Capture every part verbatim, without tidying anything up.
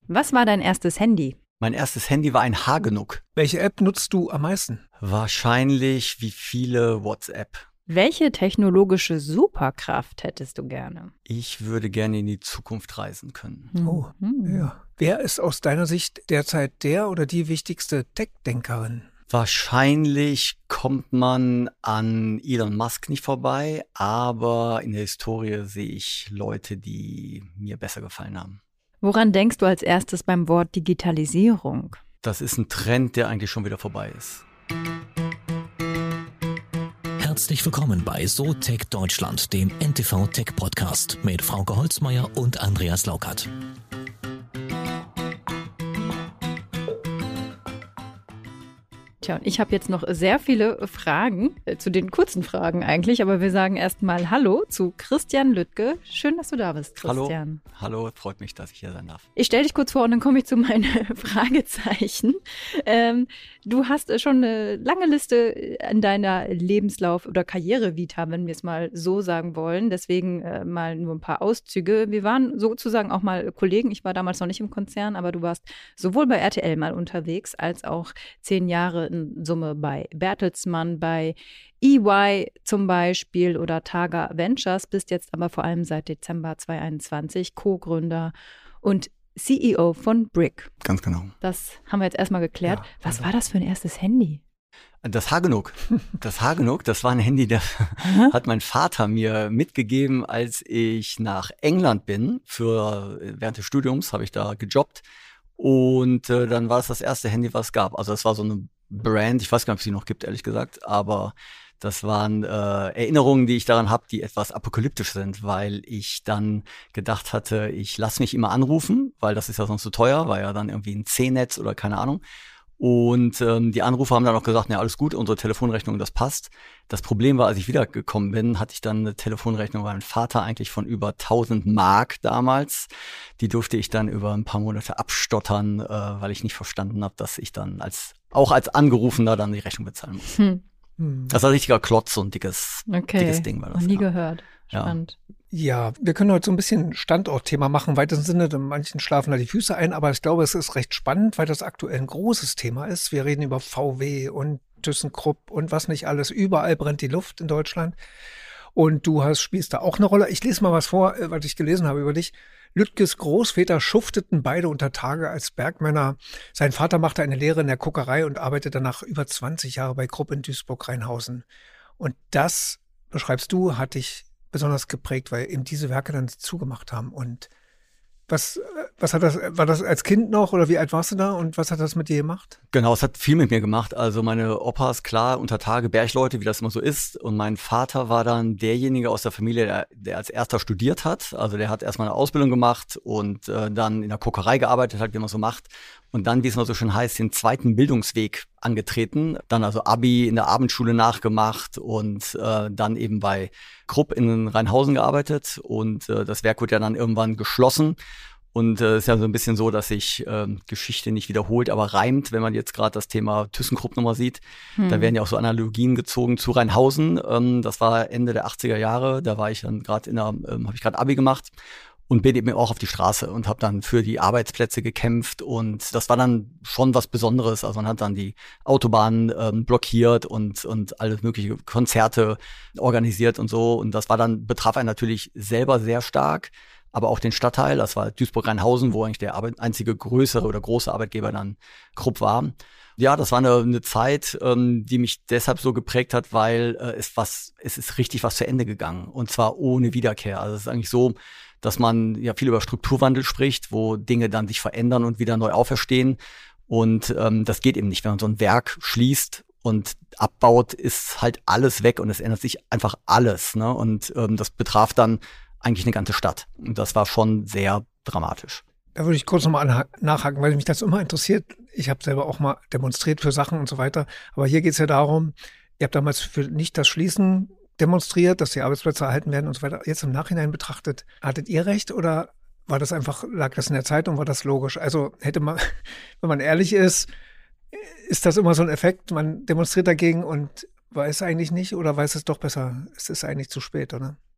Was war dein erstes Handy? Mein erstes Handy war ein Hagenuck. Welche App nutzt du am meisten? Wahrscheinlich wie viele WhatsApp. Welche technologische Superkraft hättest du gerne? Ich würde gerne in die Zukunft reisen können. Oh, Mhm. ja. Wer ist aus deiner Sicht derzeit der oder die wichtigste Tech-Denkerin? Wahrscheinlich kommt man an Elon Musk nicht vorbei, aber in der Historie sehe ich Leute, die mir besser gefallen haben. Woran denkst du als erstes beim Wort Digitalisierung? Das ist ein Trend, der eigentlich schon wieder vorbei ist. Herzlich willkommen bei SoTech Deutschland, dem N T V Tech Podcast mit Frauke Holzmeier und Andreas Laukert. Tja, und ich habe jetzt noch sehr viele Fragen, äh, zu den kurzen Fragen eigentlich, aber wir sagen erstmal Hallo zu Christian Lüttke. Schön, dass du da bist, Christian. Hallo, hallo, freut mich, dass ich hier sein darf. Ich stelle dich kurz vor und dann komme ich zu meinen Fragezeichen. Ähm, du hast äh, schon eine lange Liste in deiner Lebenslauf- oder Karrierevita, wenn wir es mal so sagen wollen. Deswegen äh, mal nur ein paar Auszüge. Wir waren sozusagen auch mal Kollegen. Ich war damals noch nicht im Konzern, aber du warst sowohl bei R T L mal unterwegs, als auch zehn Jahre in Summe bei Bertelsmann, bei E Y zum Beispiel oder Targa Ventures, bist jetzt aber vor allem seit Dezember zwanzig einundzwanzig Co-Gründer und C E O von Brick. Ganz genau. Das haben wir jetzt erstmal geklärt. Ja, Was also. war das für ein erstes Handy? Das Hagenuck, das Hagenuck, das war ein Handy, das hat mein Vater mir mitgegeben, als ich nach England bin. Für während des Studiums habe ich da gejobbt und äh, dann war es das erste Handy, was es gab. Also das war so eine Brand, ich weiß gar nicht, ob es sie noch gibt, ehrlich gesagt, aber das waren äh, Erinnerungen, die ich daran habe, die etwas apokalyptisch sind, weil ich dann gedacht hatte, ich lasse mich immer anrufen, weil das ist ja sonst so teuer, war ja dann irgendwie ein C-Netz oder keine Ahnung. Und ähm, die Anrufer haben dann auch gesagt, ja, alles gut, unsere Telefonrechnung, das passt. Das Problem war, als ich wiedergekommen bin, hatte ich dann eine Telefonrechnung bei meinem Vater eigentlich von über tausend Mark damals. Die durfte ich dann über ein paar Monate abstottern, äh, weil ich nicht verstanden habe, dass ich dann als auch als Angerufener dann die Rechnung bezahlen muss. Hm. Hm. Das war ein richtiger Klotz, so ein dickes, Okay, dickes Ding war das. noch nie ja. gehört. Ja. Spannend. Ja, wir können heute so ein bisschen Standortthema machen, im weitesten Sinne, denn manchen schlafen da die Füße ein, aber ich glaube, es ist recht spannend, weil das aktuell ein großes Thema ist. Wir reden über V W und ThyssenKrupp und was nicht alles. Überall brennt die Luft in Deutschland. Und du hast, spielst da auch eine Rolle. Ich lese mal was vor, äh, was ich gelesen habe über dich. Lüttges Großväter schufteten beide unter Tage als Bergmänner. Sein Vater machte eine Lehre in der Kokerei und arbeitete danach über zwanzig Jahre bei Krupp in Duisburg-Rheinhausen. Und das, beschreibst du, hat dich besonders geprägt, weil eben diese Werke dann zugemacht haben. Und was, was hat das, war das als Kind noch oder wie alt warst du da und was hat das mit dir gemacht? Genau, es hat viel mit mir gemacht. Also meine Opas, klar, unter Tage Bergleute, wie das immer so ist. Und mein Vater war dann derjenige aus der Familie, der, der als erster studiert hat. Also der hat erstmal eine Ausbildung gemacht und äh, dann in der Kokerei gearbeitet hat, wie man so macht. Und dann, wie es mal so schön heißt, den zweiten Bildungsweg angetreten. Dann also Abi in der Abendschule nachgemacht und äh, dann eben bei Krupp in Rheinhausen gearbeitet. Und äh, das Werk wurde ja dann irgendwann geschlossen. Und es äh, ist ja so ein bisschen so, dass sich äh, Geschichte nicht wiederholt, aber reimt, wenn man jetzt gerade das Thema ThyssenKrupp nochmal sieht. Hm. Da werden ja auch so Analogien gezogen zu Rheinhausen. Ähm, das war Ende der achtziger Jahre. Da war ich dann gerade in der, ähm, habe ich gerade Abi gemacht. Und bin eben auch auf die Straße und habe dann für die Arbeitsplätze gekämpft. Und das war dann schon was Besonderes. Also man hat dann die Autobahnen ähm, blockiert und und alles mögliche Konzerte organisiert und so. Und das war dann, betraf einen natürlich selber sehr stark, aber auch den Stadtteil. Das war Duisburg-Rheinhausen, wo eigentlich der Arbeit, einzige größere oder große Arbeitgeber dann Krupp war. Ja, das war eine, eine Zeit, ähm, die mich deshalb so geprägt hat, weil äh, es was, es ist richtig was zu Ende gegangen. Und zwar ohne Wiederkehr. Also es ist eigentlich so, dass man ja viel über Strukturwandel spricht, wo Dinge dann sich verändern und wieder neu auferstehen. Und ähm, das geht eben nicht. Wenn man so ein Werk schließt und abbaut, ist halt alles weg und es ändert sich einfach alles. Ne? Und ähm, das betraf dann eigentlich eine ganze Stadt. Und das war schon sehr dramatisch. Da würde ich kurz nochmal nachhaken, weil mich das immer interessiert. Ich habe selber auch mal demonstriert für Sachen und so weiter. Aber hier geht es ja darum, ihr habt damals für nicht das Schließen demonstriert, dass die Arbeitsplätze erhalten werden und so weiter. Jetzt im Nachhinein betrachtet, hattet ihr recht oder war das einfach, lag das in der Zeitung, war das logisch? Also hätte man, wenn man ehrlich ist, ist das immer so ein Effekt, man demonstriert dagegen und weiß eigentlich nicht oder weiß es doch besser, es ist eigentlich zu spät, oder?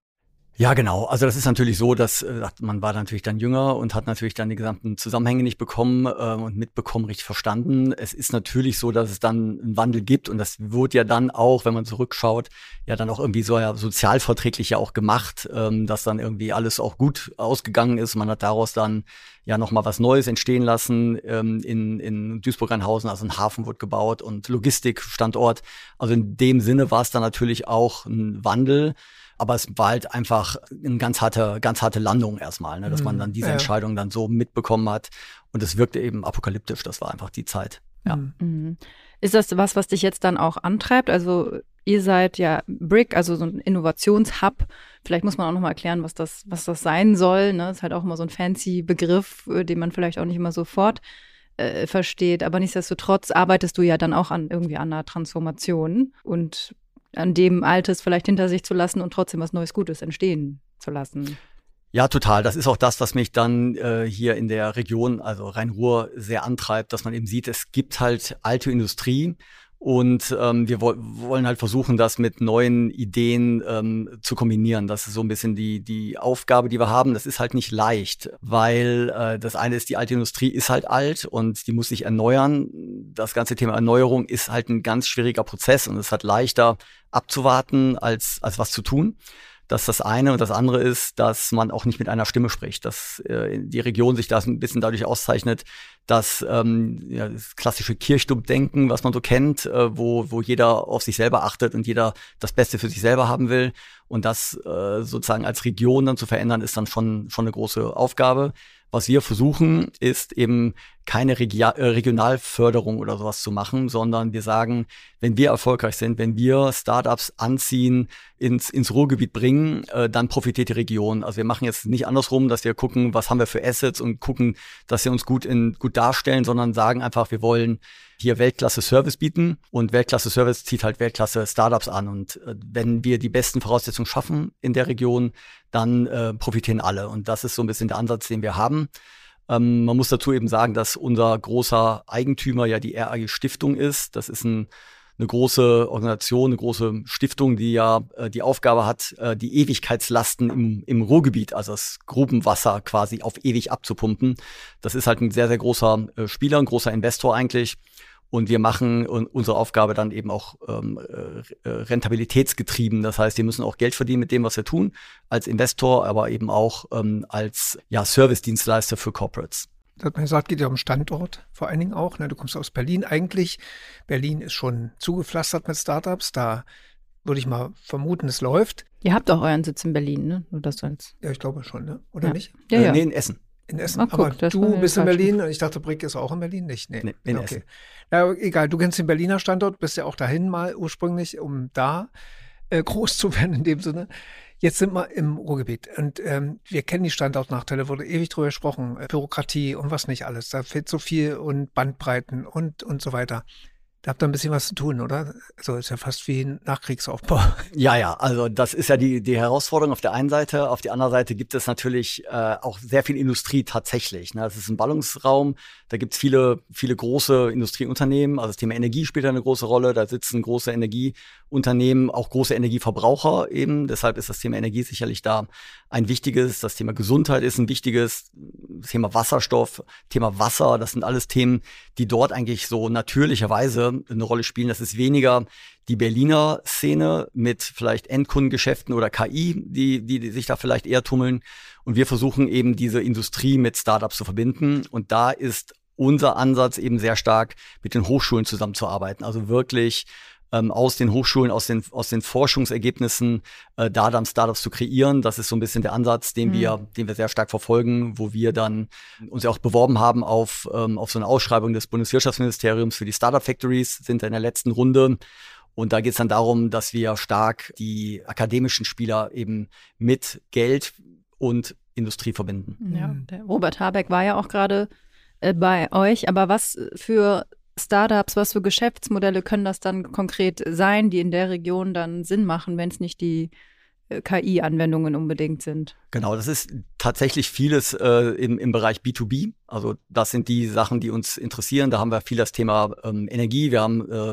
Ja, genau. Also das ist natürlich so, dass äh, man war natürlich dann jünger und hat natürlich dann die gesamten Zusammenhänge nicht bekommen äh, und mitbekommen, richtig verstanden. Es ist natürlich so, dass es dann einen Wandel gibt und das wurde ja dann auch, wenn man zurückschaut, ja dann auch irgendwie so ja sozialverträglich ja auch gemacht, ähm, dass dann irgendwie alles auch gut ausgegangen ist. Man hat daraus dann ja nochmal was Neues entstehen lassen ähm, in, in Duisburg-Rheinhausen, also ein Hafen wurde gebaut und Logistikstandort. Also in dem Sinne war es dann natürlich auch ein Wandel. Aber es war halt einfach eine ganz harte, ganz harte Landung erstmal, ne, dass man dann diese ja. Entscheidung dann so mitbekommen hat. Und es wirkte eben apokalyptisch. Das war einfach die Zeit. Ja. Mhm. Ist das was, was dich jetzt dann auch antreibt? Also ihr seid ja Brick, also so ein Innovationshub. Vielleicht muss man auch nochmal erklären, was das, was das sein soll. Ne? Das ist halt auch immer so ein fancy Begriff, den man vielleicht auch nicht immer sofort äh, versteht. Aber nichtsdestotrotz arbeitest du ja dann auch an irgendwie an einer Transformation und an dem Altes vielleicht hinter sich zu lassen und trotzdem was Neues Gutes entstehen zu lassen. Ja, total. Das ist auch das, was mich dann äh, hier in der Region, also Rhein-Ruhr, sehr antreibt, dass man eben sieht, es gibt halt alte Industrie und ähm, wir wo- wollen halt versuchen, das mit neuen Ideen ähm, zu kombinieren. Das ist so ein bisschen die die Aufgabe, die wir haben. Das ist halt nicht leicht, weil äh, das eine ist, die alte Industrie ist halt alt und die muss sich erneuern. Das ganze Thema Erneuerung ist halt ein ganz schwieriger Prozess und es hat leichter abzuwarten, als als was zu tun. Das ist das eine. Und das andere ist, dass man auch nicht mit einer Stimme spricht. Dass äh, die Region sich da ein bisschen dadurch auszeichnet, dass ähm, ja, das klassische Kirchturmdenken, was man so kennt, äh, wo wo jeder auf sich selber achtet und jeder das Beste für sich selber haben will. Und das äh, sozusagen als Region dann zu verändern, ist dann schon schon eine große Aufgabe. Was wir versuchen, ist eben keine Regia- äh, Regionalförderung oder sowas zu machen, sondern wir sagen, wenn wir erfolgreich sind, wenn wir Startups anziehen, ins, ins Ruhrgebiet bringen, äh, dann profitiert die Region. Also wir machen jetzt nicht andersrum, dass wir gucken, was haben wir für Assets und gucken, dass wir uns gut in gut darstellen, sondern sagen einfach, wir wollen hier Weltklasse-Service bieten und Weltklasse-Service zieht halt Weltklasse-Startups an. Und äh, wenn wir die besten Voraussetzungen schaffen in der Region, dann äh, profitieren alle. Und das ist so ein bisschen der Ansatz, den wir haben. Ähm, man muss dazu eben sagen, dass unser großer Eigentümer ja die R A G Stiftung ist. Das ist ein, eine große Organisation, eine große Stiftung, die ja äh, die Aufgabe hat, äh, die Ewigkeitslasten im, im Ruhrgebiet, also das Grubenwasser quasi auf ewig abzupumpen. Das ist halt ein sehr, sehr großer äh, Spieler, ein großer Investor eigentlich. Und wir machen unsere Aufgabe dann eben auch ähm, äh, rentabilitätsgetrieben. Das heißt, wir müssen auch Geld verdienen mit dem, was wir tun, als Investor, aber eben auch ähm, als ja, Service-Dienstleister für Corporates. Das hat man gesagt, geht ja um Standort vor allen Dingen auch. Ne? Du kommst aus Berlin eigentlich. Berlin ist schon zugepflastert mit Startups. Da würde ich mal vermuten, es läuft. Ihr habt auch euren Sitz in Berlin, ne? Nur das als Ja, ich glaube schon, ne? Oder ja. nicht? Ja, Äh, ja. nee, in Essen. In Essen. Ah, guck, aber das du war mir bist in falsch. Berlin und ich dachte, Brick ist auch in Berlin. Nicht? Nee, Nee, in okay. Essen. Ja, egal, du kennst den Berliner Standort, bist ja auch dahin mal ursprünglich, um da äh, groß zu werden in dem Sinne. Jetzt sind wir im Ruhrgebiet und ähm, wir kennen die Standortnachteile, wurde ewig drüber gesprochen, äh, Bürokratie und was nicht alles. Da fehlt so viel und Bandbreiten und, und so weiter. Da habt ihr ein bisschen was zu tun, oder? Also ist ja fast wie ein Nachkriegsaufbau. Ja, ja, also das ist ja die, die Herausforderung auf der einen Seite. Auf der anderen Seite gibt es natürlich äh, auch sehr viel Industrie tatsächlich. Ne? Das ist ein Ballungsraum, da gibt es viele, viele große Industrieunternehmen. Also das Thema Energie spielt da eine große Rolle. Da sitzen große Energieunternehmen, auch große Energieverbraucher eben. Deshalb ist das Thema Energie sicherlich da ein wichtiges. Das Thema Gesundheit ist ein wichtiges. Das Thema Wasserstoff, Thema Wasser, das sind alles Themen, die dort eigentlich so natürlicherweise eine Rolle spielen. Das ist weniger die Berliner Szene mit vielleicht Endkundengeschäften oder K I, die, die, die sich da vielleicht eher tummeln. Und wir versuchen eben diese Industrie mit Startups zu verbinden. Und da ist unser Ansatz eben sehr stark, mit den Hochschulen zusammenzuarbeiten. Also wirklich ähm, aus den Hochschulen, aus den, aus den Forschungsergebnissen äh, da dann Startups zu kreieren. Das ist so ein bisschen der Ansatz, den, mhm. wir, den wir sehr stark verfolgen, wo wir dann uns ja auch beworben haben auf, ähm, auf so eine Ausschreibung des Bundeswirtschaftsministeriums für die Startup Factories, sind in der letzten Runde. Und da geht es dann darum, dass wir stark die akademischen Spieler eben mit Geld und Industrie verbinden. Ja, der Robert Habeck war ja auch gerade äh, bei euch. Aber was für Startups, was für Geschäftsmodelle können das dann konkret sein, die in der Region dann Sinn machen, wenn es nicht die äh, K I-Anwendungen unbedingt sind? Genau, das ist tatsächlich vieles äh, im, im Bereich B zwei B. Also das sind die Sachen, die uns interessieren. Da haben wir viel das Thema ähm, Energie. Wir haben äh,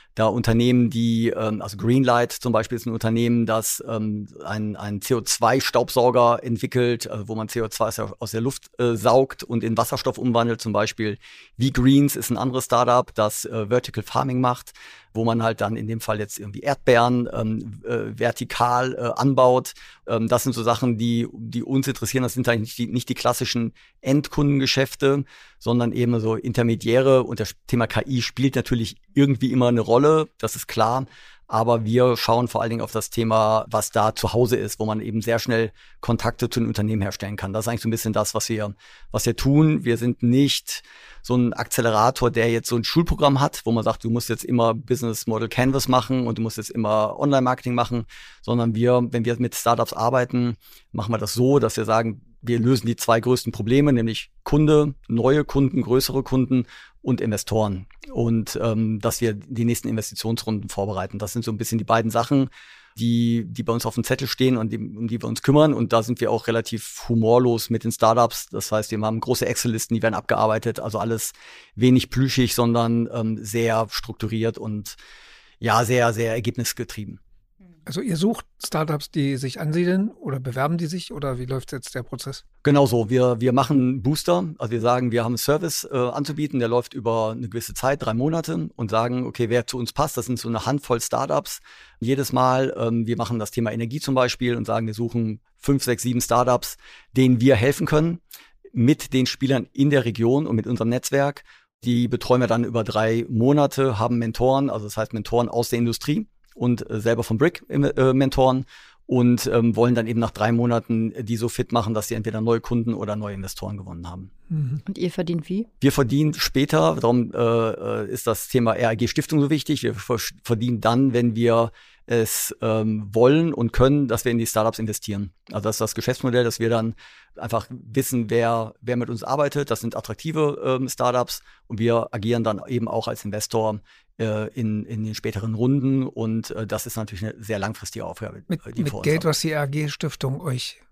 da Unternehmen, die, ähm, also Greenlight zum Beispiel ist ein Unternehmen, das ähm, ein, ein C O zwei Staubsauger entwickelt, also wo man C O zwei aus der Luft äh, saugt und in Wasserstoff umwandelt zum Beispiel. V-Greens ist ein anderes Startup, das äh, Vertical Farming macht, wo man halt dann in dem Fall jetzt irgendwie Erdbeeren ähm, äh, vertikal äh, anbaut. Ähm, das sind so Sachen, die, die uns interessieren. Das sind eigentlich nicht die, nicht die klassischen Endkundengeschäfte, sondern eben so Intermediäre. Und das Thema K I spielt natürlich irgendwie immer eine Rolle, das ist klar. Aber wir schauen vor allen Dingen auf das Thema, was da zu Hause ist, wo man eben sehr schnell Kontakte zu den Unternehmen herstellen kann. Das ist eigentlich so ein bisschen das, was wir, was wir tun. Wir sind nicht so ein Akzelerator, der jetzt so ein Schulprogramm hat, wo man sagt, du musst jetzt immer Business Model Canvas machen und du musst jetzt immer Online-Marketing machen, sondern wir, wenn wir mit Startups arbeiten, machen wir das so, dass wir sagen, wir lösen die zwei größten Probleme, nämlich Kunde, neue Kunden, größere Kunden und Investoren. Und ähm, dass wir die nächsten Investitionsrunden vorbereiten. Das sind so ein bisschen die beiden Sachen, die, die bei uns auf dem Zettel stehen und die, um die wir uns kümmern. Und da sind wir auch relativ humorlos mit den Startups. Das heißt, wir haben große Excel-Listen, die werden abgearbeitet. Also alles wenig plüschig, sondern ähm, sehr strukturiert und ja, sehr, sehr ergebnisgetrieben. Also ihr sucht Startups, die sich ansiedeln oder bewerben die sich oder wie läuft jetzt der Prozess? Genau so. Wir, wir machen Booster. Also wir sagen, wir haben einen Service äh, anzubieten, der läuft über eine gewisse Zeit, drei Monate und sagen, okay, wer zu uns passt, das sind so eine Handvoll Startups. Jedes Mal, ähm, wir machen das Thema Energie zum Beispiel und sagen, wir suchen fünf, sechs, sieben Startups, denen wir helfen können mit den Spielern in der Region und mit unserem Netzwerk. Die betreuen wir dann über drei Monate, haben Mentoren, also das heißt Mentoren aus der Industrie und äh, selber von Brick äh, Mentoren und ähm, wollen dann eben nach drei Monaten die so fit machen, dass sie entweder neue Kunden oder neue Investoren gewonnen haben. Mhm. Und ihr verdient wie? Wir verdienen später, darum äh, ist das Thema R A G Stiftung so wichtig. Wir verdienen dann, wenn wir es ähm, wollen und können, dass wir in die Startups investieren. Also das ist das Geschäftsmodell, dass wir dann einfach wissen, wer, wer mit uns arbeitet. Das sind attraktive ähm, Startups und wir agieren dann eben auch als Investor äh, in, in den späteren Runden und äh, das ist natürlich eine sehr langfristige Aufgabe. Mit, die mit vor uns Geld, haben. was die R A G Stiftung euch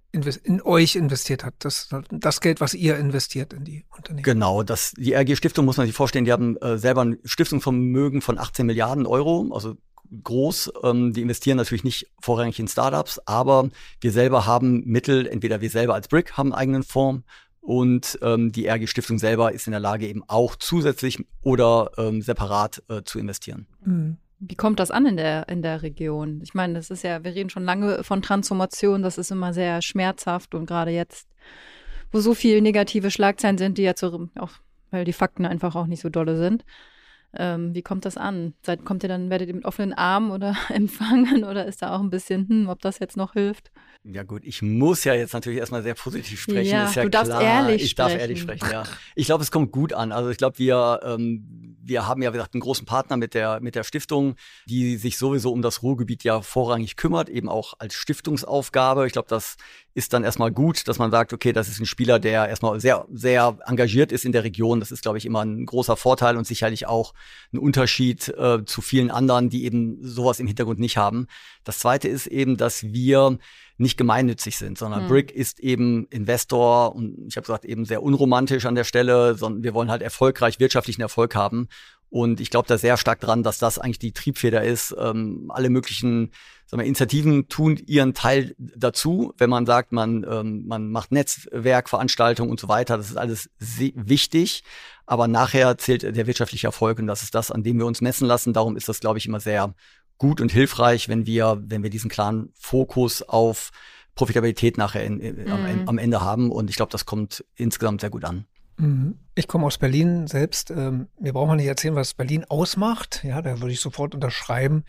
in euch investiert hat. Das, das Geld, was ihr investiert in die Unternehmen. Genau, das, die R A G Stiftung muss man sich vorstellen, die haben äh, selber ein Stiftungsvermögen von achtzehn Milliarden Euro, also groß. Ähm, die investieren natürlich nicht vorrangig in Startups, aber wir selber haben Mittel, entweder wir selber als Brick haben einen eigenen Fonds und ähm, die R A G Stiftung selber ist in der Lage, eben auch zusätzlich oder ähm, separat äh, zu investieren. Mhm. Wie kommt das an in der, in der Region? Ich meine, das ist ja, wir reden schon lange von Transformation, das ist immer sehr schmerzhaft und gerade jetzt, wo so viele negative Schlagzeilen sind, die ja zu, auch, weil die Fakten einfach auch nicht so dolle sind. Ähm, wie kommt das an? Seid, kommt ihr dann, werdet ihr mit offenen Armen oder empfangen oder ist da auch ein bisschen, hm, ob das jetzt noch hilft? Ja gut, ich muss ja jetzt natürlich erstmal sehr positiv sprechen. Ja, ist ja du darfst klar. ehrlich ich sprechen. darf ehrlich sprechen, ja. Ich glaube, es kommt gut an. Also ich glaube, wir, ähm, wir haben ja, wie gesagt, einen großen Partner mit der, mit der Stiftung, die sich sowieso um das Ruhrgebiet ja vorrangig kümmert, eben auch als Stiftungsaufgabe. Ich glaube, das ist dann erstmal gut, dass man sagt, okay, das ist ein Spieler, der erstmal sehr, sehr engagiert ist in der Region. Das ist, glaube ich, immer ein großer Vorteil und sicherlich auch ein Unterschied äh, zu vielen anderen, die eben sowas im Hintergrund nicht haben. Das Zweite ist eben, dass wir nicht gemeinnützig sind, sondern hm. Brick ist eben Investor und ich habe gesagt, eben sehr unromantisch an der Stelle, sondern wir wollen halt erfolgreich wirtschaftlichen Erfolg haben. Und ich glaube da sehr stark dran, dass das eigentlich die Triebfeder ist. Ähm, alle möglichen sagen wir, Initiativen tun ihren Teil dazu, wenn man sagt, man, ähm, man macht Netzwerkveranstaltungen und so weiter. Das ist alles wichtig. Aber nachher zählt der wirtschaftliche Erfolg und das ist das, an dem wir uns messen lassen. Darum ist das, glaube ich, immer sehr gut und hilfreich, wenn wir, wenn wir diesen klaren Fokus auf Profitabilität nachher in, in, mhm. am, am Ende haben. Und ich glaube, das kommt insgesamt sehr gut an. Ich komme aus Berlin selbst. Mir braucht man nicht erzählen, was Berlin ausmacht. Ja, da würde ich sofort unterschreiben.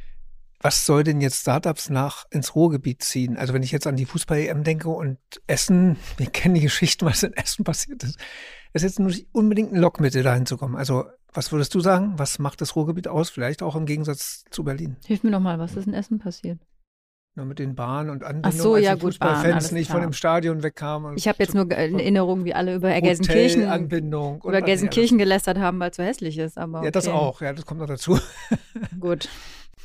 Was soll denn jetzt Startups nach ins Ruhrgebiet ziehen? Also wenn ich jetzt an die Fußball-E M denke und Essen, wir kennen die Geschichten, was in Essen passiert ist. Es ist jetzt nur nicht unbedingt ein Lockmittel, dahin zu kommen. Also was würdest du sagen? Was macht das Ruhrgebiet aus? Vielleicht auch im Gegensatz zu Berlin. Hilf mir noch mal, was ist in Essen passiert? Nur mit den Bahnen und Anbindungen, Ach so, als ja, die gut, Fußballfans Bahn, nicht klar. von dem Stadion wegkamen. Ich habe jetzt nur in Erinnerung, wie alle über Gelsenkirchen, Hotelanbindung über Gelsenkirchen gelästert haben, weil es so hässlich ist. Aber okay. Ja, das auch. Ja, das kommt noch dazu. Gut.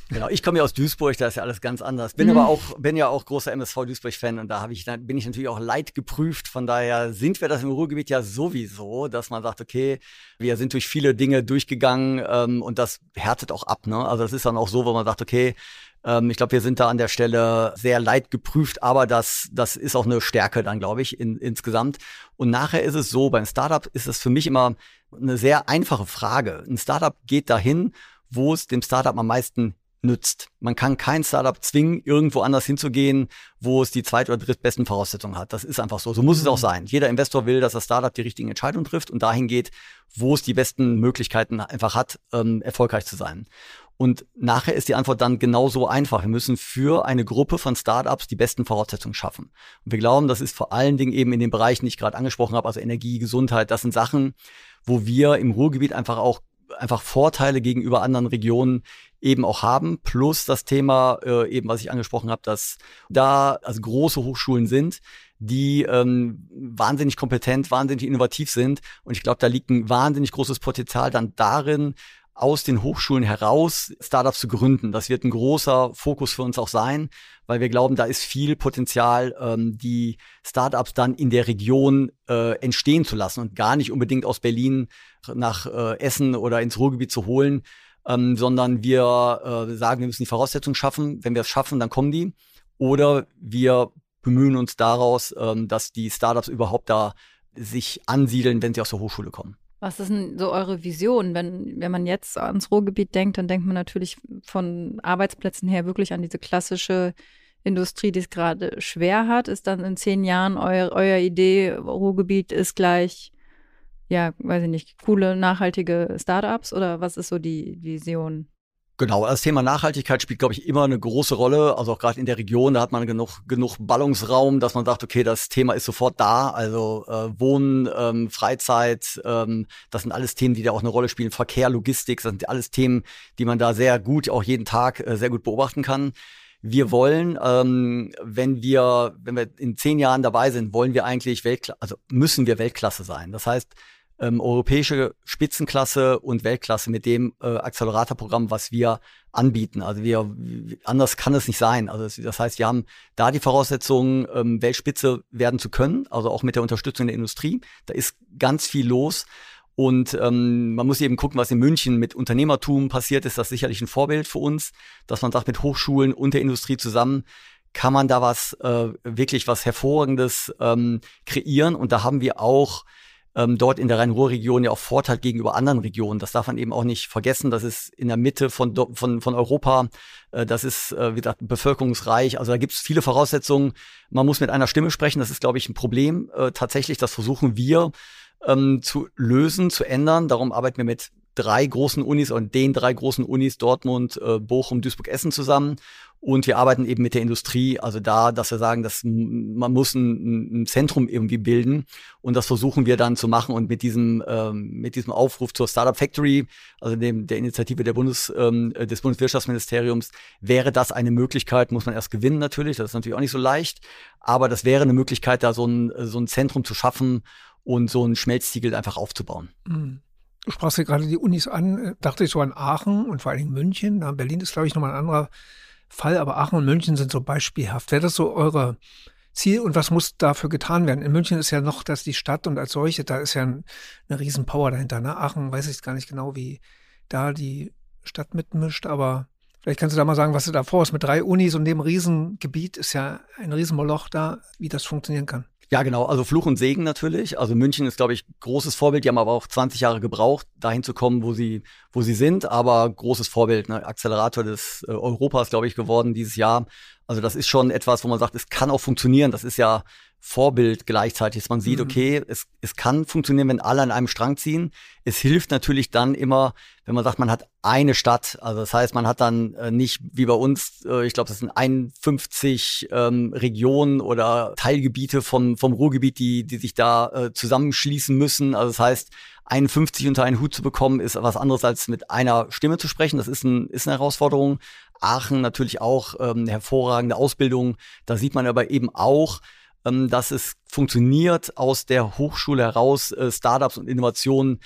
Genau, ich komme ja aus Duisburg, da ist ja alles ganz anders. Bin mhm. aber auch, bin ja auch großer M S V Duisburg-Fan und da habe ich, da bin ich natürlich auch leidgeprüft. Von daher sind wir das im Ruhrgebiet ja sowieso, dass man sagt, okay, wir sind durch viele Dinge durchgegangen ähm, und das härtet auch ab. Ne? Also das ist dann auch so, wo man sagt, okay, ähm, ich glaube, wir sind da an der Stelle sehr leidgeprüft, aber das, das ist auch eine Stärke dann, glaube ich, in, insgesamt. Und nachher ist es so, beim Startup ist es für mich immer eine sehr einfache Frage. Ein Startup geht dahin, wo es dem Startup am meisten nützt. Man kann kein Startup zwingen, irgendwo anders hinzugehen, wo es die zweit- oder drittbesten Voraussetzungen hat. Das ist einfach so. So muss mhm. es auch sein. Jeder Investor will, dass das Startup die richtigen Entscheidungen trifft und dahin geht, wo es die besten Möglichkeiten einfach hat, ähm, erfolgreich zu sein. Und nachher ist die Antwort dann genauso einfach. Wir müssen für eine Gruppe von Startups die besten Voraussetzungen schaffen. Und wir glauben, das ist vor allen Dingen eben in den Bereichen, die ich gerade angesprochen habe, also Energie, Gesundheit, das sind Sachen, wo wir im Ruhrgebiet einfach auch einfach Vorteile gegenüber anderen Regionen eben auch haben, plus das Thema äh, eben, was ich angesprochen habe, dass da also große Hochschulen sind, die ähm, wahnsinnig kompetent, wahnsinnig innovativ sind und ich glaube, da liegt ein wahnsinnig großes Potenzial dann darin, aus den Hochschulen heraus Startups zu gründen. Das wird ein großer Fokus für uns auch sein, weil wir glauben, da ist viel Potenzial, ähm, die Startups dann in der Region äh, entstehen zu lassen und gar nicht unbedingt aus Berlin nach äh, Essen oder ins Ruhrgebiet zu holen, ähm, sondern wir äh, sagen, wir müssen die Voraussetzungen schaffen. Wenn wir es schaffen, dann kommen die. Oder wir bemühen uns daraus, ähm, dass die Startups überhaupt da sich ansiedeln, wenn sie aus der Hochschule kommen. Was ist denn so eure Vision? Wenn, wenn man jetzt ans Ruhrgebiet denkt, dann denkt man natürlich von Arbeitsplätzen her wirklich an diese klassische Industrie, die es gerade schwer hat. Ist dann in zehn Jahren eu, euer Idee, Ruhrgebiet ist gleich, ja, weiß ich nicht, coole, nachhaltige Startups oder was ist so die Vision? Genau, das Thema Nachhaltigkeit spielt, glaube ich, immer eine große Rolle. Also auch gerade in der Region, da hat man genug genug Ballungsraum, dass man sagt, okay, das Thema ist sofort da. Also äh, Wohnen, ähm, Freizeit, ähm, das sind alles Themen, die da auch eine Rolle spielen. Verkehr, Logistik, das sind alles Themen, die man da sehr gut, auch jeden Tag äh, sehr gut beobachten kann. Wir wollen, ähm, wenn wir wenn wir in zehn Jahren dabei sind, wollen wir eigentlich Weltklasse, also müssen wir Weltklasse sein. Das heißt, Ähm, europäische Spitzenklasse und Weltklasse mit dem äh, Accelerator-Programm, was wir anbieten. Also wir, anders kann es nicht sein. Also das, das heißt, wir haben da die Voraussetzungen, ähm, Weltspitze werden zu können, also auch mit der Unterstützung der Industrie. Da ist ganz viel los. Und ähm, man muss eben gucken, was in München mit Unternehmertum passiert ist. Das ist sicherlich ein Vorbild für uns, dass man sagt, mit Hochschulen und der Industrie zusammen kann man da was, äh, wirklich was Hervorragendes ähm, kreieren. Und da haben wir auch Ähm, dort in der Rhein-Ruhr-Region ja auch Vorteil gegenüber anderen Regionen. Das darf man eben auch nicht vergessen. Das ist in der Mitte von von von Europa. Äh, das ist, äh, wie gesagt, bevölkerungsreich. Also da gibt es viele Voraussetzungen. Man muss mit einer Stimme sprechen. Das ist, glaube ich, ein Problem. Äh, tatsächlich, das versuchen wir ähm, zu lösen, zu ändern. Darum arbeiten wir mit drei großen Unis und den drei großen Unis Dortmund, äh, Bochum, Duisburg, Essen zusammen. Und wir arbeiten eben mit der Industrie, also da, dass wir sagen, dass man muss ein, ein Zentrum irgendwie bilden und das versuchen wir dann zu machen und mit diesem ähm, mit diesem Aufruf zur Startup Factory, also dem der Initiative der Bundes ähm, des Bundeswirtschaftsministeriums, wäre das eine Möglichkeit, muss man erst gewinnen natürlich, das ist natürlich auch nicht so leicht, aber das wäre eine Möglichkeit, da so ein so ein Zentrum zu schaffen und so ein Schmelztiegel einfach aufzubauen. Mhm. Du sprachst ja gerade die Unis an, dachte ich so an Aachen und vor allen Dingen München. Na, Berlin ist, glaube ich, nochmal ein anderer Fall, aber Aachen und München sind so beispielhaft. Wäre das so eure Ziel und was muss dafür getan werden? In München ist ja noch das die Stadt und als solche, da ist ja ein, eine riesen Power dahinter. Ne? Aachen weiß ich gar nicht genau, wie da die Stadt mitmischt, aber vielleicht kannst du da mal sagen, was du da vorhast mit drei Unis und dem Riesengebiet ist ja ein Riesenmoloch da, wie das funktionieren kann. Ja, genau. Also Fluch und Segen natürlich. Also München ist, glaube ich, großes Vorbild. Die haben aber auch zwanzig Jahre gebraucht, dahin zu kommen, wo sie, wo sie sind. Aber großes Vorbild, ne? Accelerator des äh, Europas, glaube ich, geworden dieses Jahr. Also das ist schon etwas, wo man sagt, es kann auch funktionieren. Das ist ja Vorbild gleichzeitig, dass man sieht, okay, es, es kann funktionieren, wenn alle an einem Strang ziehen. Es hilft natürlich dann immer, wenn man sagt, man hat eine Stadt. Also das heißt, man hat dann äh, nicht wie bei uns, äh, ich glaube, das sind einundfünfzig ähm, Regionen oder Teilgebiete vom, vom Ruhrgebiet, die, die sich da äh, zusammenschließen müssen. Also das heißt, einundfünfzig unter einen Hut zu bekommen, ist was anderes als mit einer Stimme zu sprechen. Das ist, ein, ist eine Herausforderung. Aachen natürlich auch ähm, eine hervorragende Ausbildung. Da sieht man aber eben auch, ähm, dass es funktioniert, aus der Hochschule heraus äh, Startups und Innovationen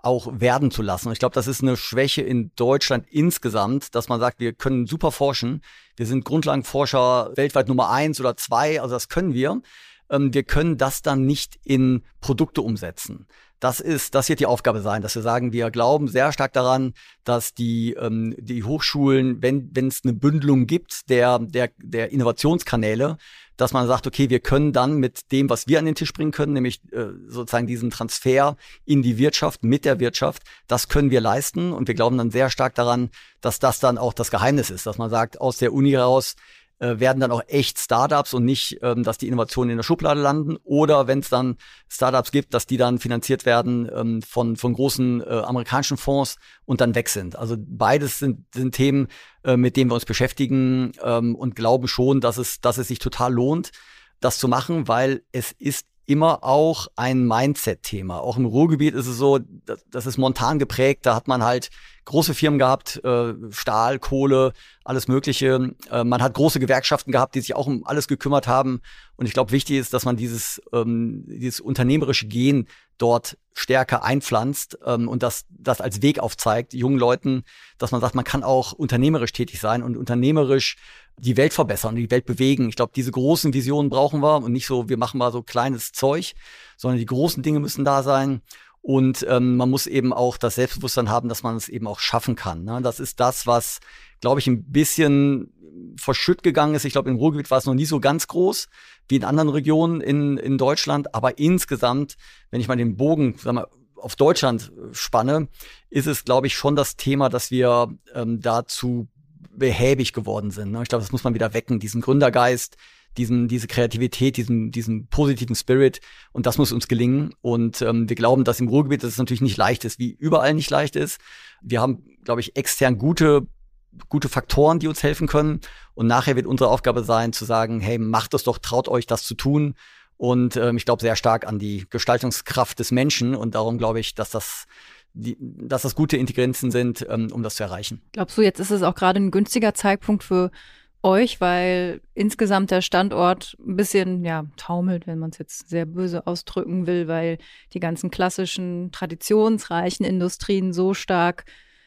auch werden zu lassen. Und ich glaube, das ist eine Schwäche in Deutschland insgesamt, dass man sagt, wir können super forschen. Wir sind Grundlagenforscher weltweit Nummer eins oder zwei, also das können wir. Ähm, wir können das dann nicht in Produkte umsetzen. Das ist, das wird die Aufgabe sein, dass wir sagen, wir glauben sehr stark daran, dass die, ähm, die Hochschulen, wenn, wenn es eine Bündelung gibt der, der, der Innovationskanäle, dass man sagt, okay, wir können dann mit dem, was wir an den Tisch bringen können, nämlich äh, sozusagen diesen Transfer in die Wirtschaft, mit der Wirtschaft, das können wir leisten. Und wir glauben dann sehr stark daran, dass das dann auch das Geheimnis ist, dass man sagt, aus der Uni heraus äh, werden dann auch echt Startups und nicht, ähm, dass die Innovationen in der Schublade landen. Oder wenn es dann Startups gibt, dass die dann finanziert werden ähm, von, von großen äh, amerikanischen Fonds und dann weg sind. Also beides sind, sind Themen, mit denen wir uns beschäftigen ähm, und glauben schon, dass es, dass es sich total lohnt, das zu machen, weil es ist immer auch ein Mindset-Thema. Auch im Ruhrgebiet ist es so, das, das ist montan geprägt, da hat man halt große Firmen gehabt, äh, Stahl, Kohle, alles Mögliche. Äh, man hat große Gewerkschaften gehabt, die sich auch um alles gekümmert haben. Und ich glaube, wichtig ist, dass man dieses, ähm, dieses unternehmerische Gen dort stärker einpflanzt ähm, und das, das als Weg aufzeigt, jungen Leuten, dass man sagt, man kann auch unternehmerisch tätig sein und unternehmerisch die Welt verbessern, die Welt bewegen. Ich glaube, diese großen Visionen brauchen wir und nicht so, wir machen mal so kleines Zeug, sondern die großen Dinge müssen da sein. Und ähm, man muss eben auch das Selbstbewusstsein haben, dass man es eben auch schaffen kann. Ne? Das ist das, was, glaube ich, ein bisschen verschütt gegangen ist. Ich glaube, im Ruhrgebiet war es noch nie so ganz groß wie in anderen Regionen in, in Deutschland. Aber insgesamt, wenn ich mal den Bogen sag mal, auf Deutschland spanne, ist es, glaube ich, schon das Thema, dass wir ähm, dazu behäbig geworden sind. Ne? Ich glaube, das muss man wieder wecken, diesen Gründergeist, diesen, diese Kreativität, diesen, diesen positiven Spirit. Und das muss uns gelingen. Und ähm, wir glauben, dass im Ruhrgebiet das natürlich nicht leicht ist, wie überall nicht leicht ist. Wir haben, glaube ich, extern gute, gute Faktoren, die uns helfen können. Und nachher wird unsere Aufgabe sein, zu sagen, hey, macht es doch, traut euch, das zu tun. Und ähm, ich glaube sehr stark an die Gestaltungskraft des Menschen. Und darum glaube ich, dass das Die, dass das gute Ingredienzen sind, ähm, um das zu erreichen. Glaubst du, jetzt ist es auch gerade ein günstiger Zeitpunkt für euch, weil insgesamt der Standort ein bisschen ja taumelt, wenn man es jetzt sehr böse ausdrücken will, weil die ganzen klassischen, traditionsreichen Industrien so stark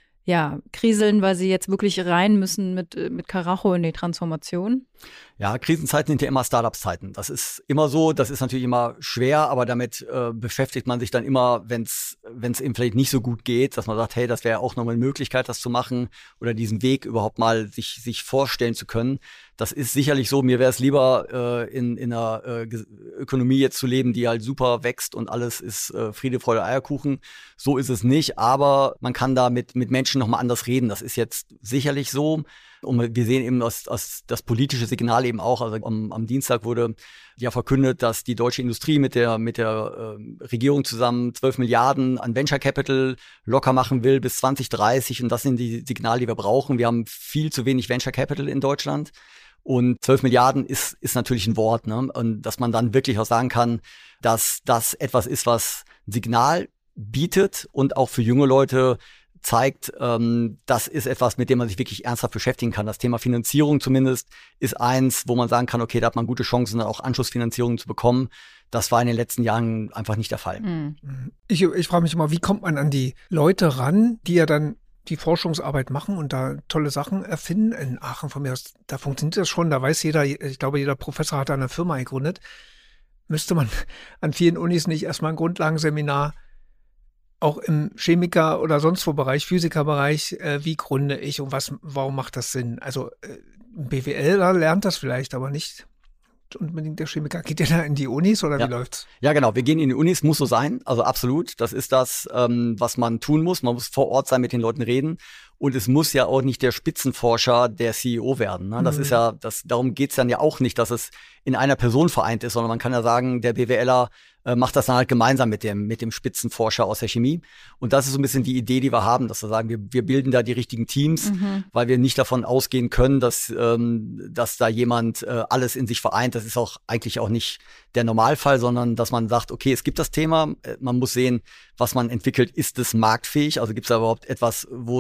ja kriseln, weil sie jetzt wirklich rein müssen mit, mit Karacho in die Transformation? Ja, Krisenzeiten sind ja immer Startup-Zeiten. Das ist immer so, das ist natürlich immer schwer, aber damit äh, beschäftigt man sich dann immer, wenn es wenn es eben vielleicht nicht so gut geht, dass man sagt, hey, das wäre auch nochmal eine Möglichkeit, das zu machen oder diesen Weg überhaupt mal sich sich vorstellen zu können. Das ist sicherlich so, mir wäre es lieber, äh, in, in einer äh, Ökonomie jetzt zu leben, die halt super wächst und alles ist äh, Friede, Freude, Eierkuchen. So ist es nicht, aber man kann da mit, mit Menschen nochmal anders reden. Das ist jetzt sicherlich so. Und wir sehen eben aus, aus das politische Signal eben auch. Also am, am Dienstag wurde ja verkündet, dass die deutsche Industrie mit der mit der äh, Regierung zusammen zwölf Milliarden an Venture Capital locker machen will bis zwanzig dreißig. Und das sind die Signale, die wir brauchen. Wir haben viel zu wenig Venture Capital in Deutschland. Und zwölf Milliarden ist ist natürlich ein Wort, ne? Und dass man dann wirklich auch sagen kann, dass das etwas ist, was ein Signal bietet und auch für junge Leute zeigt, ähm, das ist etwas, mit dem man sich wirklich ernsthaft beschäftigen kann. Das Thema Finanzierung zumindest ist eins, wo man sagen kann, okay, da hat man gute Chancen, dann auch Anschlussfinanzierung zu bekommen. Das war in den letzten Jahren einfach nicht der Fall. Mhm. Ich, ich frage mich immer, wie kommt man an die Leute ran, die ja dann die Forschungsarbeit machen und da tolle Sachen erfinden? In Aachen von mir aus, da funktioniert das schon, da weiß jeder, ich glaube, jeder Professor hat da eine Firma gegründet. Müsste man an vielen Unis nicht erstmal ein Grundlagenseminar auch im Chemiker- oder sonst wo Bereich, Physikerbereich, äh, wie gründe ich und was, warum macht das Sinn? Also äh, ein BWLer lernt das vielleicht, aber nicht unbedingt der Chemiker. Geht ihr da in die Unis oder ja. wie läuft's? Ja, genau. Wir gehen in die Unis, muss so sein. Also absolut. Das ist das, ähm, was man tun muss. Man muss vor Ort sein, mit den Leuten reden. Und es muss ja auch nicht der Spitzenforscher der C E O werden. Ne? Das mhm. ist ja, das, darum geht's dann ja auch nicht, dass es in einer Person vereint ist, sondern man kann ja sagen, der BWLer äh, macht das dann halt gemeinsam mit dem, mit dem Spitzenforscher aus der Chemie. Und das ist so ein bisschen die Idee, die wir haben, dass wir sagen, wir, wir bilden da die richtigen Teams, mhm. weil wir nicht davon ausgehen können, dass, ähm, dass da jemand äh, alles in sich vereint. Das ist auch eigentlich auch nicht der Normalfall, sondern dass man sagt, okay, es gibt das Thema, man muss sehen, was man entwickelt, ist es marktfähig? Also gibt es da überhaupt etwas, wo es sich lohnt,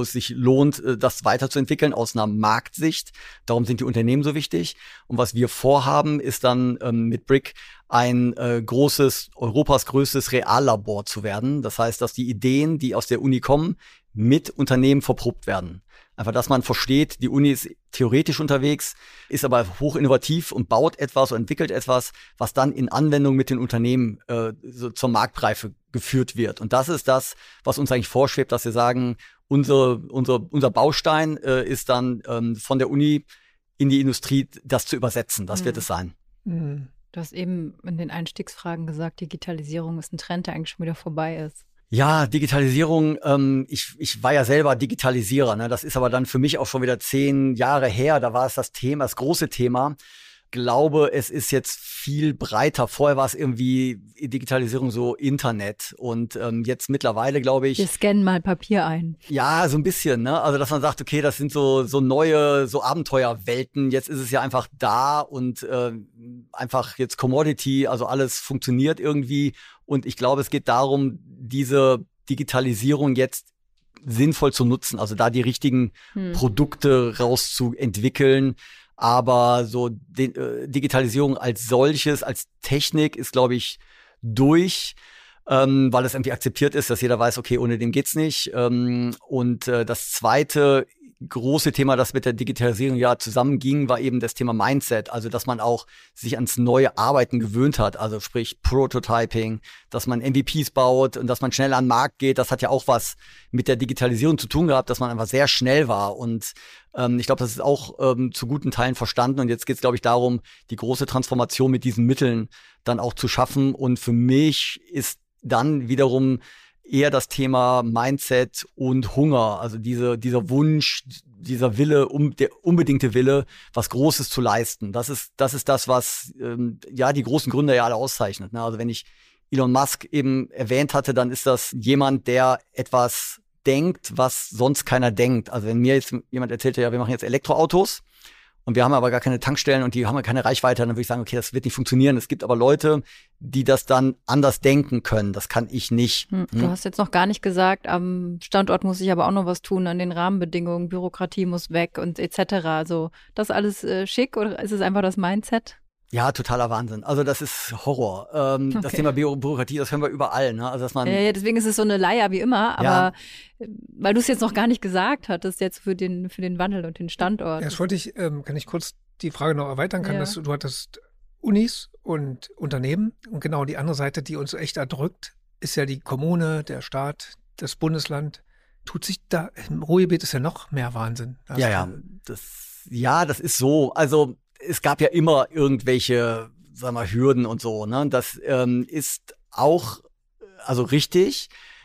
lohnt, das weiterzuentwickeln aus einer Marktsicht. Darum sind die Unternehmen so wichtig. Und was wir vorhaben, ist dann ähm, mit Brick ein äh, großes, Europas größtes Reallabor zu werden. Das heißt, dass die Ideen, die aus der Uni kommen, mit Unternehmen verprobt werden. Einfach, dass man versteht, die Uni ist theoretisch unterwegs, ist aber hoch innovativ und baut etwas und entwickelt etwas, was dann in Anwendung mit den Unternehmen äh, so zur Marktreife geführt wird. Und das ist das, was uns eigentlich vorschwebt, dass wir sagen, unsere, unsere, unser Baustein äh, ist dann ähm, von der Uni in die Industrie, das zu übersetzen. Das mhm. wird es sein. Mhm. Du hast eben in den Einstiegsfragen gesagt, Digitalisierung ist ein Trend, der eigentlich schon wieder vorbei ist. Ja, Digitalisierung, ähm, ich, ich war ja selber Digitalisierer, ne? Das ist aber dann für mich auch schon wieder zehn Jahre her, da war es das Thema, das große Thema. Glaube, es ist jetzt viel breiter. Vorher war es irgendwie Digitalisierung so Internet und ähm, jetzt mittlerweile, glaube ich. Wir scannen mal Papier ein. Ja, so ein bisschen, ne? Also, dass man sagt, okay, das sind so so neue, so Abenteuerwelten. Jetzt ist es ja einfach da und äh, einfach jetzt Commodity, also alles funktioniert irgendwie. Und ich glaube, es geht darum, diese Digitalisierung jetzt sinnvoll zu nutzen, also da die richtigen hm. Produkte rauszuentwickeln. Aber so die, äh, Digitalisierung als solches, als Technik ist, glaube ich, durch, ähm, weil es irgendwie akzeptiert ist, dass jeder weiß, okay, ohne den geht's nicht. Ähm, und äh, das zweite große Thema, das mit der Digitalisierung ja zusammenging, war eben das Thema Mindset. Also, dass man auch sich ans neue Arbeiten gewöhnt hat. Also sprich Prototyping, dass man M V Ps baut und dass man schnell an den Markt geht. Das hat ja auch was mit der Digitalisierung zu tun gehabt, dass man einfach sehr schnell war. Und ähm, ich glaube, das ist auch ähm, zu guten Teilen verstanden. Und jetzt geht es, glaube ich, darum, die große Transformation mit diesen Mitteln dann auch zu schaffen. Und für mich ist dann wiederum eher das Thema Mindset und Hunger, also diese, dieser Wunsch, dieser Wille, um, der unbedingte Wille, was Großes zu leisten. Das ist, das ist das, was ähm, ja die großen Gründer ja alle auszeichnet. Ne? Also wenn ich Elon Musk eben erwähnt hatte, dann ist das jemand, der etwas denkt, was sonst keiner denkt. Also wenn mir jetzt jemand erzählte, ja, wir machen jetzt Elektroautos, und wir haben aber gar keine Tankstellen und die haben keine Reichweite, dann würde ich sagen, okay, das wird nicht funktionieren. Es gibt aber Leute, die das dann anders denken können. Das kann ich nicht. Hm. Du hast jetzt noch gar nicht gesagt, am Standort muss ich aber auch noch was tun, an den Rahmenbedingungen, Bürokratie muss weg und et cetera. Also das alles äh, schick oder ist es einfach das Mindset? Ja, totaler Wahnsinn. Also das ist Horror. Ähm, okay. Das Thema Bü- Bürokratie, das hören wir überall. Ne? Also dass man ja, ja, deswegen ist es so eine Leier wie immer. Aber ja. weil du es jetzt noch gar nicht gesagt hattest, jetzt für den für den Wandel und den Standort. Ja, das wollte ich, ähm, kann ich kurz die Frage noch erweitern? Kann, ja. dass du, du hattest Unis und Unternehmen und genau die andere Seite, die uns echt erdrückt, ist ja die Kommune, der Staat, das Bundesland. Tut sich da, im Ruhrgebiet ist ja noch mehr Wahnsinn. Das ja, ja, das, ja, das ist so. Also es gab ja immer irgendwelche, sagen wir, Hürden und so, ne? Das ähm, ist auch, also richtig,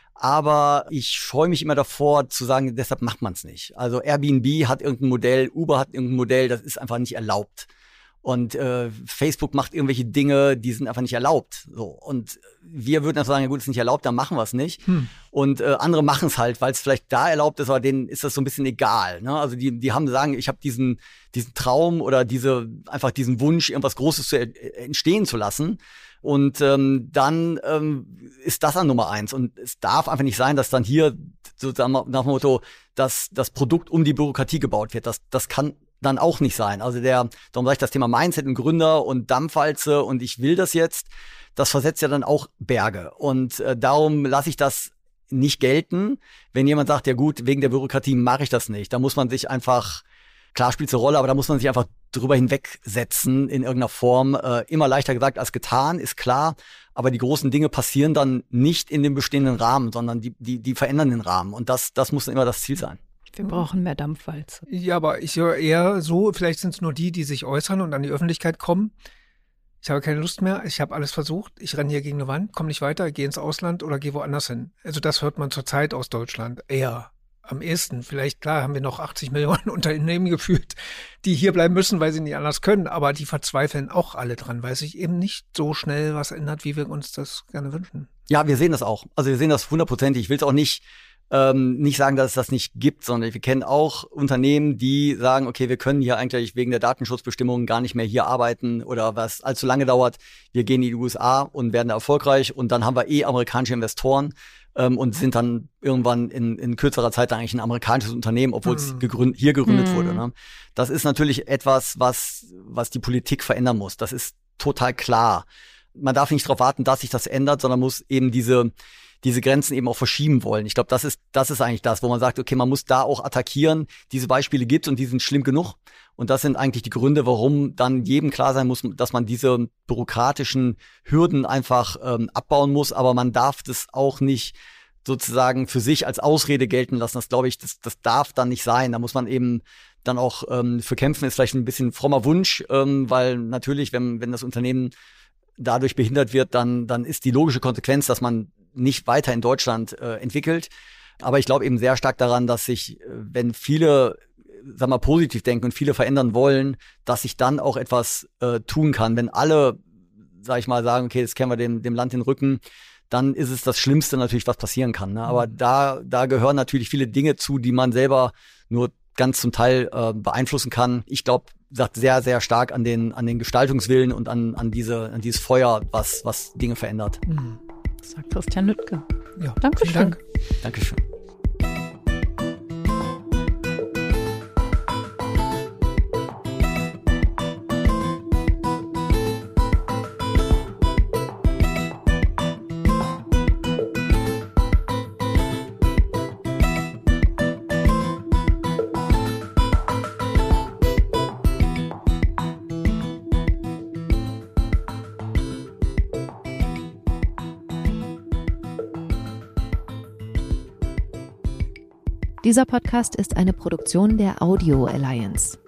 aber ich scheue mich immer davor zu sagen, deshalb macht man es nicht. Also Airbnb hat irgendein Modell, Uber hat irgendein Modell, das ist einfach nicht erlaubt. Und äh, Facebook macht irgendwelche Dinge, die sind einfach nicht erlaubt. So. Und wir würden einfach sagen, ja gut, ist nicht erlaubt, dann machen wir es nicht. Hm. Und äh, andere machen es halt, weil es vielleicht da erlaubt ist, aber denen ist das so ein bisschen egal. Ne? Also die, die haben sagen, ich habe diesen, diesen Traum oder diese einfach diesen Wunsch, irgendwas Großes zu er- entstehen zu lassen. Und ähm, dann ähm, ist das an Nummer eins. Und es darf einfach nicht sein, dass dann hier sozusagen nach dem Motto, dass das Produkt um die Bürokratie gebaut wird. Das, das kann dann auch nicht sein. Also der, darum sage ich, das Thema Mindset und Gründer und Dampfwalze und ich will das jetzt, das versetzt ja dann auch Berge. Und äh, darum lasse ich das nicht gelten, wenn jemand sagt, ja gut, wegen der Bürokratie mache ich das nicht. Da muss man sich einfach, klar spielt es eine Rolle, aber da muss man sich einfach drüber hinwegsetzen in irgendeiner Form. Äh, immer leichter gesagt als getan, ist klar. Aber die großen Dinge passieren dann nicht in dem bestehenden Rahmen, sondern die, die, die verändern den Rahmen. Und das, das muss dann immer das Ziel sein. Wir brauchen mehr Dampfwalze. Ja, aber ich höre eher so, vielleicht sind es nur die, die sich äußern und an die Öffentlichkeit kommen. Ich habe keine Lust mehr, ich habe alles versucht, ich renne hier gegen eine Wand, komme nicht weiter, gehe ins Ausland oder gehe woanders hin. Also das hört man zurzeit aus Deutschland eher am ehesten. Vielleicht, klar, haben wir noch achtzig Millionen Unternehmen geführt, die hier bleiben müssen, weil sie nicht anders können, aber die verzweifeln auch alle dran, weil sich eben nicht so schnell was ändert, wie wir uns das gerne wünschen. Ja, wir sehen das auch. Also wir sehen das hundertprozentig. Ich will es auch nicht Ähm, nicht sagen, dass es das nicht gibt, sondern wir kennen auch Unternehmen, die sagen, okay, wir können hier eigentlich wegen der Datenschutzbestimmungen gar nicht mehr hier arbeiten oder was allzu lange dauert. Wir gehen in die U S A und werden erfolgreich und dann haben wir eh amerikanische Investoren. ähm, und sind dann irgendwann in, in kürzerer Zeit eigentlich ein amerikanisches Unternehmen, obwohl es mhm. gegründ, hier gegründet mhm. wurde. Ne? Das ist natürlich etwas, was, was die Politik verändern muss. Das ist total klar. Man darf nicht darauf warten, dass sich das ändert, sondern muss eben diese diese Grenzen eben auch verschieben wollen. Ich glaube, das ist das ist eigentlich das, wo man sagt, okay, man muss da auch attackieren. Diese Beispiele gibt und die sind schlimm genug. Und das sind eigentlich die Gründe, warum dann jedem klar sein muss, dass man diese bürokratischen Hürden einfach ähm, abbauen muss. Aber man darf das auch nicht sozusagen für sich als Ausrede gelten lassen. Das glaube ich, das, das darf dann nicht sein. Da muss man eben dann auch ähm, für kämpfen. Ist vielleicht ein bisschen frommer Wunsch, ähm, weil natürlich, wenn wenn das Unternehmen dadurch behindert wird, dann dann ist die logische Konsequenz, dass man nicht weiter in Deutschland äh, entwickelt. Aber ich glaube eben sehr stark daran, dass sich, wenn viele, sag mal, positiv denken und viele verändern wollen, dass sich dann auch etwas äh, tun kann. Wenn alle, sag ich mal, sagen, okay, jetzt kennen wir dem, dem Land den Rücken, dann ist es das Schlimmste natürlich, was passieren kann. Ne? Aber da, da gehören natürlich viele Dinge zu, die man selber nur ganz zum Teil äh, beeinflussen kann. Ich glaube, sagt sehr, sehr stark an den, an den Gestaltungswillen und an, an diese, an dieses Feuer, was, was Dinge verändert. Mhm. Sagt Christian Lüttke. Ja, Dankeschön. Vielen Dank. Dankeschön. Dieser Podcast ist eine Produktion der Audio Alliance.